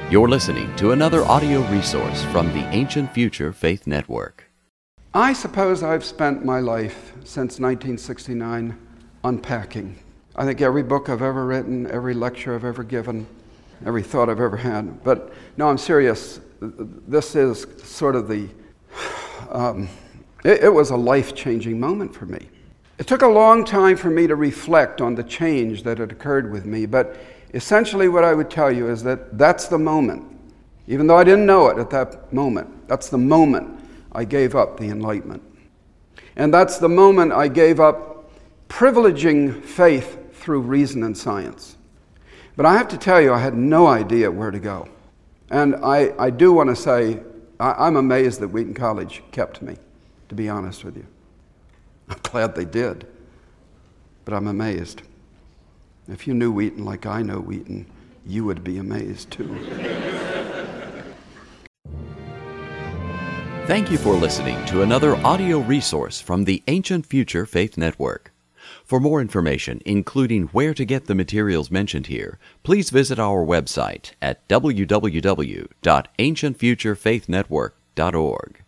You're listening to another audio resource from the Ancient Future Faith Network. I suppose I've spent my life since 1969 unpacking. I think every book I've ever written, every lecture I've ever given, every thought I've ever had. But no, I'm serious. This is sort of it was a life-changing moment for me. It took a long time for me to reflect on the change that had occurred with me, but essentially what I would tell you is that that's the moment. Even though I didn't know it at that moment, that's the moment I gave up the Enlightenment. And that's the moment I gave up privileging faith through reason and science. But I have to tell you, I had no idea where to go. And I do want to say, I'm amazed that Wheaton College kept me, to be honest with you. I'm glad they did, but I'm amazed. If you knew Wheaton like I know Wheaton, you would be amazed too. Thank you for listening to another audio resource from the Ancient Future Faith Network. For more information, including where to get the materials mentioned here, please visit our website at www.ancientfuturefaithnetwork.org.